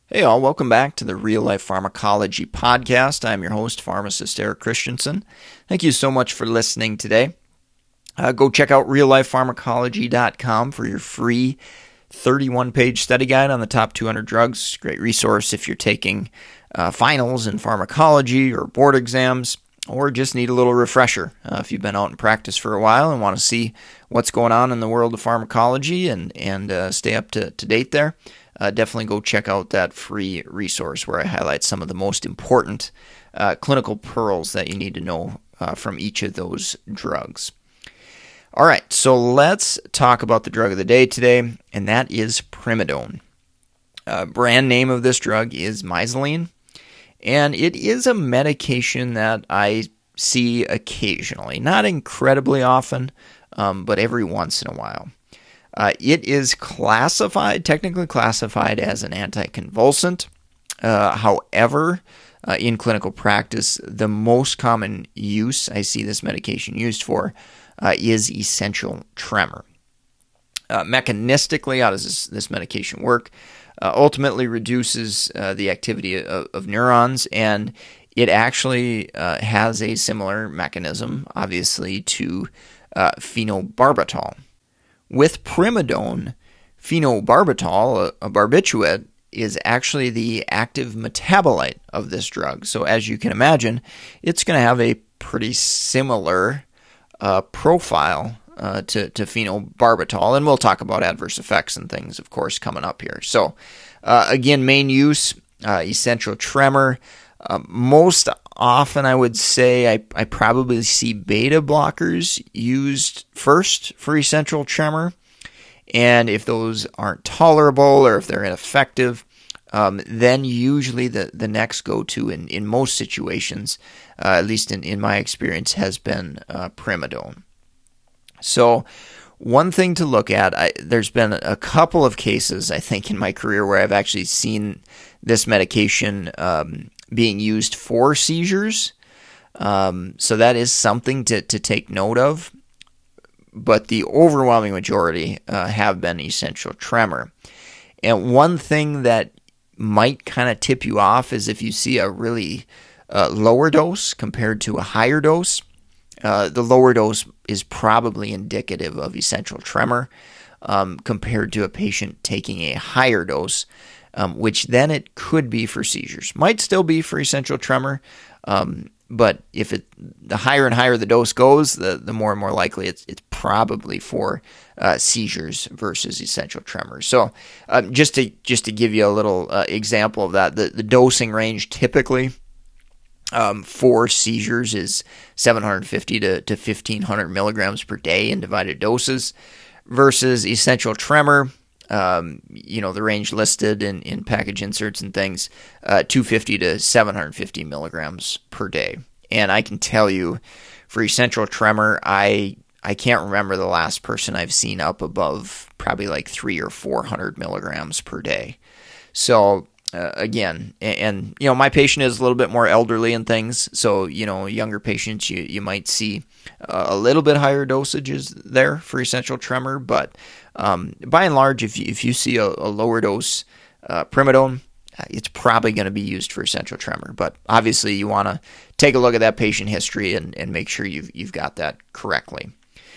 Hey all, welcome back to the Real Life Pharmacology Podcast. I'm your host, pharmacist Eric Christensen. Thank you so much for listening today. Go check out reallifepharmacology.com for your free 31-page study guide on the top 200 drugs. Great resource if you're taking finals in pharmacology or board exams, or just need a little refresher if you've been out in practice for a while and want to see what's going on in the world of pharmacology and stay up to date there. Definitely go check out that free resource where I highlight some of the most important clinical pearls that you need to know from each of those drugs. All right, so let's talk about the drug of the day today, and that is Primidone. Brand name of this drug is Mysoline, and it is a medication that I see occasionally, not incredibly often, but every once in a while. It is technically classified as an anticonvulsant. However, in clinical practice, the most common use I see this medication used for is essential tremor. Mechanistically, how does this medication work? Ultimately reduces the activity of neurons, and it actually has a similar mechanism, obviously, to phenobarbital. With Primidone, phenobarbital, a barbiturate, is actually the active metabolite of this drug. So as you can imagine, it's going to have a pretty similar profile to phenobarbital, and we'll talk about adverse effects and things, of course, coming up here. So again, main use, essential tremor. Most often, I would say I probably see beta blockers used first for essential tremor, and if those aren't tolerable or if they're ineffective, then usually the next go-to in most situations, at least in my experience, has been Primidone. So one thing to look at, there's been a couple of cases, I think, in my career where I've actually seen this medication being used for seizures. So that is something to take note of. But the overwhelming majority have been essential tremor. And one thing that might kind of tip you off is if you see a really lower dose compared to a higher dose. The lower dose is probably indicative of essential tremor compared to a patient taking a higher dose, which then it could be for seizures. Might still be for essential tremor, but if the higher and higher the dose goes, the more and more likely it's probably for seizures versus essential tremor. So just to give you a little example of that, the dosing range typically for seizures is 750 to 1,500 milligrams per day in divided doses, versus essential tremor. The range listed in package inserts and things, 250 to 750 milligrams per day. And I can tell you, for essential tremor, I can't remember the last person I've seen up above probably like 300 or 400 milligrams per day. So again, and my patient is a little bit more elderly and things, so younger patients you might see a little bit higher dosages there for essential tremor, but by and large, if you see a lower dose Primidone, it's probably going to be used for essential tremor. But obviously, you want to take a look at that patient history and make sure you've got that correctly.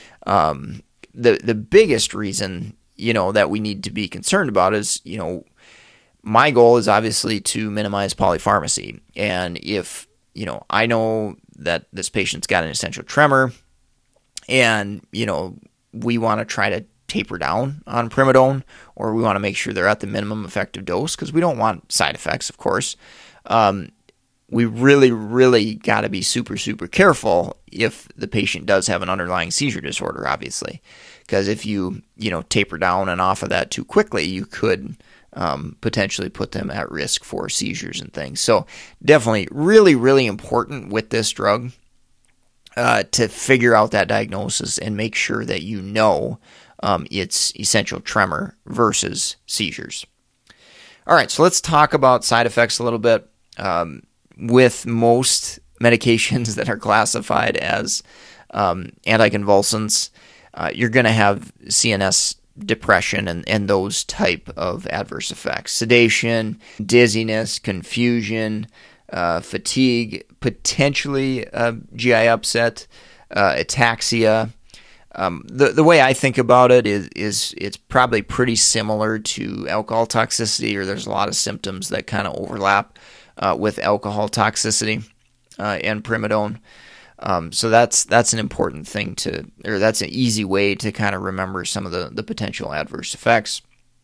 The biggest reason that we need to be concerned about is my goal is obviously to minimize polypharmacy. And if, I know that this patient's got an essential tremor and, we want to try to taper down on Primidone, or we want to make sure they're at the minimum effective dose because we don't want side effects, of course. We really, really got to be super, super careful if the patient does have an underlying seizure disorder, obviously. Because if you, taper down and off of that too quickly, you could potentially put them at risk for seizures and things. So definitely really, really important with this drug to figure out that diagnosis and make sure that it's essential tremor versus seizures. All right, so let's talk about side effects a little bit. With most medications that are classified as anticonvulsants, you're going to have CNS depression and those type of adverse effects. Sedation, dizziness, confusion, fatigue, potentially GI upset, ataxia. The way I think about it is it's probably pretty similar to alcohol toxicity, or there's a lot of symptoms that kind of overlap with alcohol toxicity and primidone. So that's an important thing that's an easy way to kind of remember some of the potential adverse effects.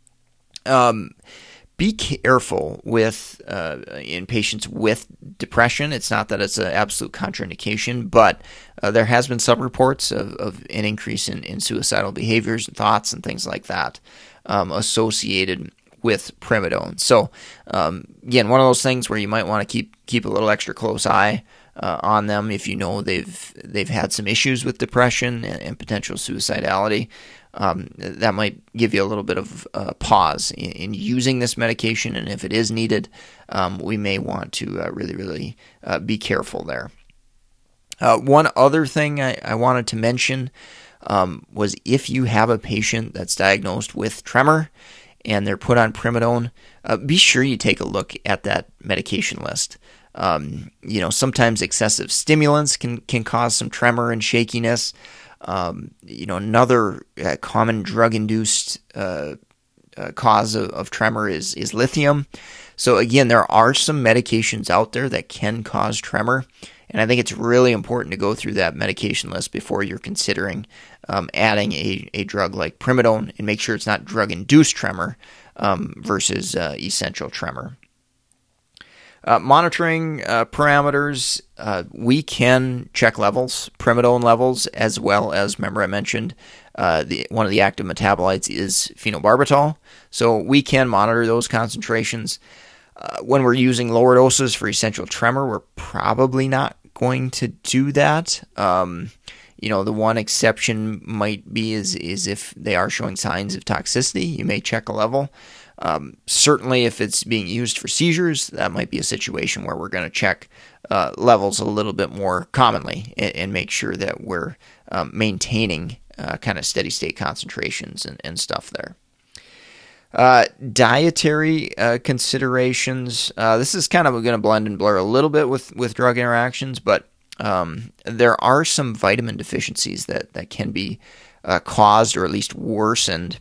Be careful with in patients with depression. It's not that it's an absolute contraindication, but there has been some reports of an increase in suicidal behaviors and thoughts and things like that associated with primidone. So again, one of those things where you might want to keep a little extra close eye on them if you know they've had some issues with depression and potential suicidality. That might give you a little bit of pause in using this medication, and if it is needed, we may want to really be careful there. One other thing I wanted to mention was if you have a patient that's diagnosed with tremor and they're put on primidone, be sure you take a look at that medication list. Sometimes excessive stimulants can cause some tremor and shakiness. Another common drug-induced cause of tremor is lithium. So again, there are some medications out there that can cause tremor, and I think it's really important to go through that medication list before you're considering adding a drug like primidone, and make sure it's not drug-induced tremor versus essential tremor. Monitoring parameters, we can check levels, primidone levels, as well as, remember I mentioned, one of the active metabolites is phenobarbital. So we can monitor those concentrations. When we're using lower doses for essential tremor, we're probably not going to do that. The one exception might be is if they are showing signs of toxicity, you may check a level. Certainly, if it's being used for seizures, that might be a situation where we're going to check levels a little bit more commonly and make sure that we're maintaining kind of steady state concentrations and stuff there. Dietary considerations. This is kind of going to blend and blur a little bit with drug interactions, but there are some vitamin deficiencies that can be caused or at least worsened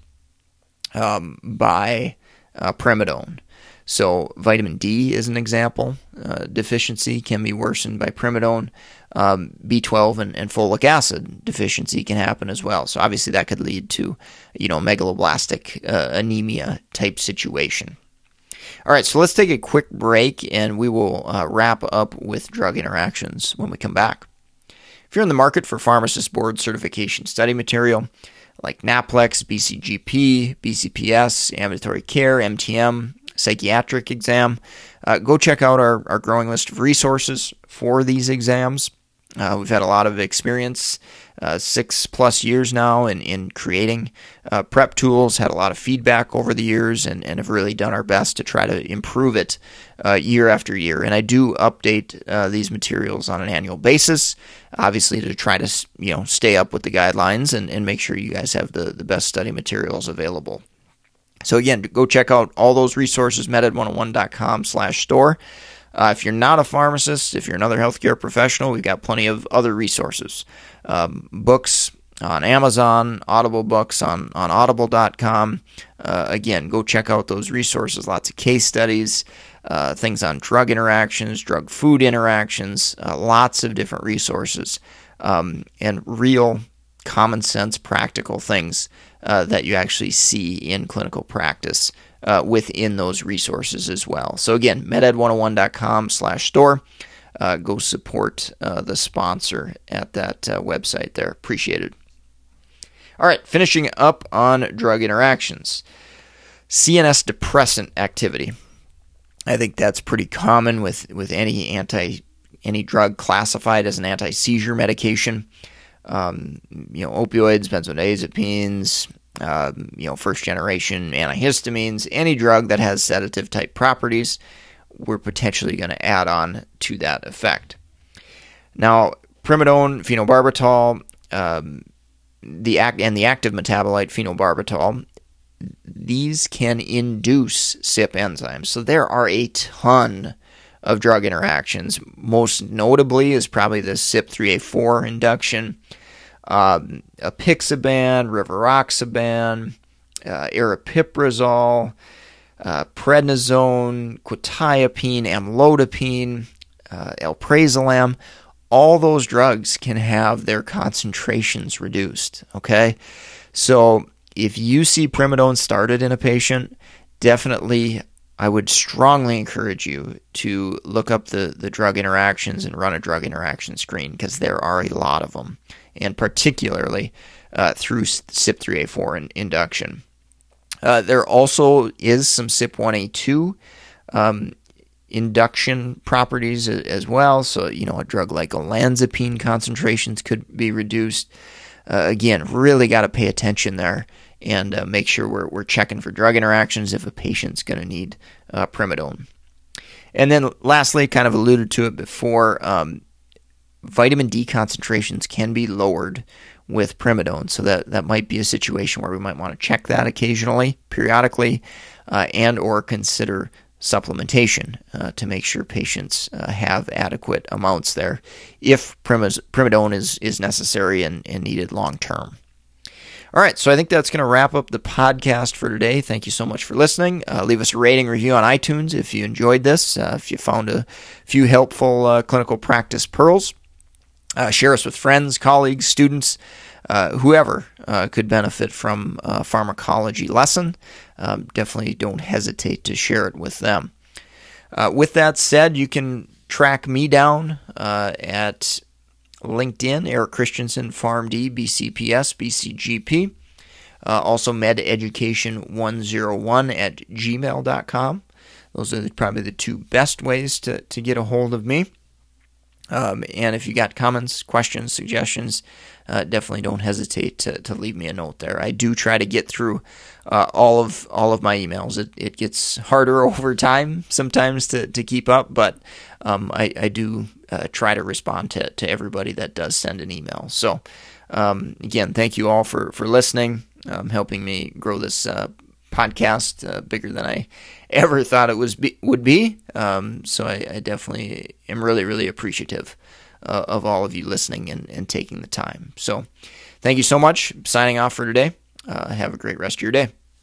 by primidone. So vitamin D is an example. Deficiency can be worsened by primidone. B12 and folic acid deficiency can happen as well. So obviously that could lead to, megaloblastic anemia type situation. All right, so let's take a quick break, and we will wrap up with drug interactions when we come back. If you're in the market for pharmacist board certification study material like NAPLEX, BCGP, BCPS, ambulatory care, MTM, psychiatric exam, go check out our growing list of resources for these exams. We've had a lot of experience, 6+ years now in creating prep tools, had a lot of feedback over the years, and have really done our best to try to improve it year after year. And I do update these materials on an annual basis, obviously to try to stay up with the guidelines and make sure you guys have the best study materials available. So again, go check out all those resources, meded101.com/store. If you're not a pharmacist, if you're another healthcare professional, we've got plenty of other resources. Books on Amazon, Audible books on audible.com. Again, go check out those resources. Lots of case studies, things on drug interactions, drug-food interactions, lots of different resources, and real common sense, practical things that you actually see in clinical practice within those resources as well. So again, meded101.com/store. Go support the sponsor at that website there. Appreciate it. All right, finishing up on drug interactions. CNS depressant activity. I think that's pretty common with any drug classified as an anti-seizure medication. Opioids, benzodiazepines, first generation antihistamines, any drug that has sedative type properties, we're potentially going to add on to that effect. Now, primidone, phenobarbital, the active metabolite phenobarbital, these can induce CYP enzymes. So there are a ton of drug interactions. Most notably is probably the CYP3A4 induction, apixaban, rivaroxaban, aripiprazole, prednisone, quetiapine, amlodipine, alprazolam. All those drugs can have their concentrations reduced, okay? So if you see primidone started in a patient, definitely I would strongly encourage you to look up the drug interactions and run a drug interaction screen, because there are a lot of them, and particularly through CYP3A4 induction. There also is some CYP1A2 induction properties as well. So, a drug like olanzapine concentrations could be reduced. Again, really got to pay attention there and make sure we're checking for drug interactions if a patient's going to need primidone. And then lastly, kind of alluded to it before, vitamin D concentrations can be lowered with primidone. So that might be a situation where we might want to check that occasionally, periodically, and or consider supplementation to make sure patients have adequate amounts there if primidone is necessary and needed long term. All right, so I think that's going to wrap up the podcast for today. Thank you so much for listening. Leave us a rating review on iTunes if you enjoyed this, if you found a few helpful clinical practice pearls. Share us with friends, colleagues, students, whoever could benefit from a pharmacology lesson. Definitely don't hesitate to share it with them. With that said, you can track me down at LinkedIn, Eric Christensen, PharmD, BCPS, BCGP. Also mededucation101 at gmail.com. Those are probably the two best ways to get a hold of me. And if you got comments, questions, suggestions, definitely don't hesitate to leave me a note there. I do try to get through all of my emails. It gets harder over time sometimes to keep up, but I do try to respond to everybody that does send an email. So again, thank you all for listening, helping me grow this podcast bigger than I ever thought it would be. So I definitely am really, really appreciative of all of you listening and taking the time. So thank you so much. Signing off for today. Have a great rest of your day.